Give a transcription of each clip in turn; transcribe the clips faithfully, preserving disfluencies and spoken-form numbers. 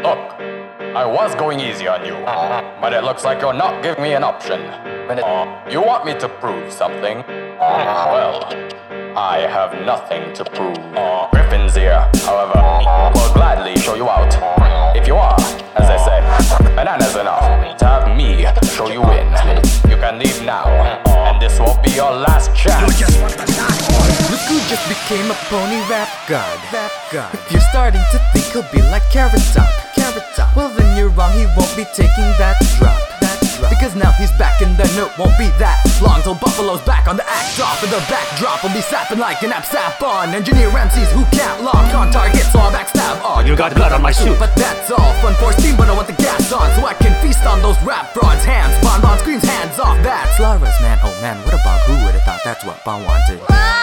Look, I was going easy on you, but it looks like you're not giving me an option. You want me to prove something? Well, I have nothing to prove. Griffin's here, however, will gladly show you out. If you are, as I say, bananas enough to have me show you in. You can leave now, and this will be your last chance. Look who just became a pony rap god. Rap god. If you're starting to think he'll be like Carrot Top, Carrot Top, well then you're wrong. He won't be taking that drop. That drop. Because now he's back and the note won't be that long till Buffalo's back on the act off, and the backdrop will be sapping like an app sap on engineer M Cs who can't lock on target, so I'll backstab on. You got blood on my suit, but that's all fun for steam. But I want the gas on so I can feast on those rap frauds. Hands, Bon Bon screams hands off. That's Lara's man. Oh man, what a bug! Who would've thought that's what Bon wanted?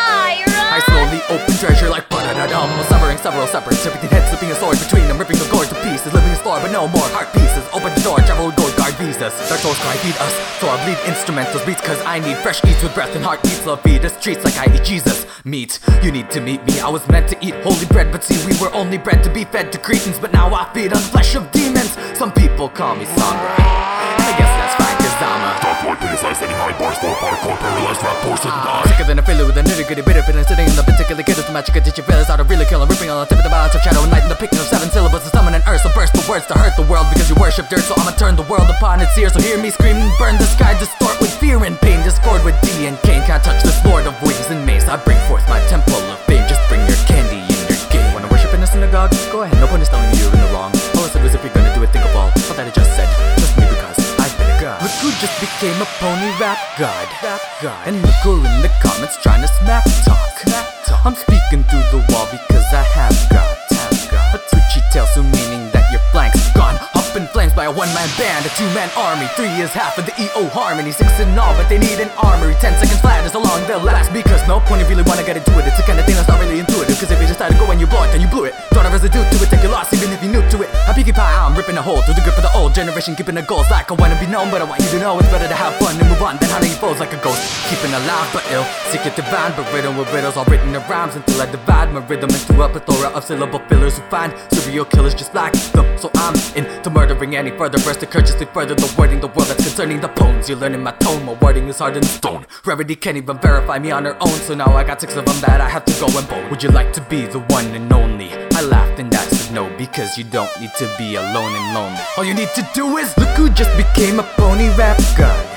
I slowly open treasure like ba-da-da-dum, while severing several separates. Everything head slipping a sword between them, ripping the gourd to pieces, living a floor but no more heart pieces. Open the door, travel gold guard visas. Dark souls cry feed us, so I bleed instrumentals beats, cause I need fresh eats with breath and heartbeats. Love feed us treats like I eat Jesus meat. You need to meet me, I was meant to eat holy bread, but see we were only bred to be fed to cretins. But now I feed on flesh of demons. Some people call me Sombra, and I guess that's fine cause I'm a dark boy, criticized any high bars for hardcore, paralyzed rap portion die. Sicker than a failure with a nitty gritty bit of feeling, sitting in the particular kid the magic teaching feelings how to really kill and ripping on the tip of the balance of shadow and light and the picking of seven syllables to summon an earth. So burst the words to hurt the world because you worship dirt, so I'ma turn the world upon its ears. So hear me scream and burn the sky, distort with fear and pain, discord with D and Cain. Can't touch this lord of wings and mace. I bring forth my temple of fame. Just bring your candy in your game. Wanna worship in a synagogue? Go ahead, no point is telling you you're in the wrong. All I said was if you're gonna do it, think of all all that I just said. Just me because I've been a god. Look who just became a pony rap god. Rap god. And look who in the comments trying to smack talk. Smack talk. I'm speaking through the wall because I have got, have got a twitchy tail, so meaning that your flank's gone up in flames by a one-man band, a two-man army. Three is half of the E O harmony, six in all, but they need an armory. Ten seconds flat is how long they'll last, because no point if you really wanna get into it. It's the kind of thing that's not really intuitive, cause if you just had to go and you blow it, then you blew it. Don't have residue to it, take your loss even if you're new to it. A peaky pie, I'm ripping a hole through the grip of the old generation, keeping the goals like I wanna be known. But I want you to know it's better to have fun and move on than hunting foes like a ghost. Keeping alive but ill, secret divine, but riddled with riddles all written in rhymes until I divide my rhythm into a plethora of syllable fillers who find serial killers just like them. So I'm into murdering any further verse to courteously further the wording, the world that's concerning the poems. You're learning my tone, my wording is hard in stone. Rarity can't even verify me on her own, so now I got six of them that I have to go and bone. Would you like to be the one and only? I laughed and I said no, because you don't need to be alone and lonely. All you need to do is look who just became a pony rap god.